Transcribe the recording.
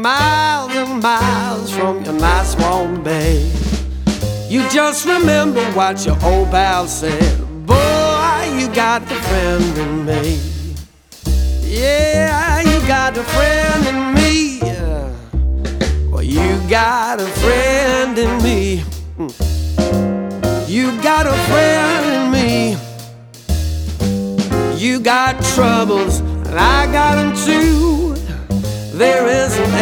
miles and miles from your nice warm bed. You just remember what your old pal said. Boy, you got a friend in me. Yeah, you got a friend in me. Well, you got a friend in me. You got a friend in me. You got troubles, and I got them too. There isn't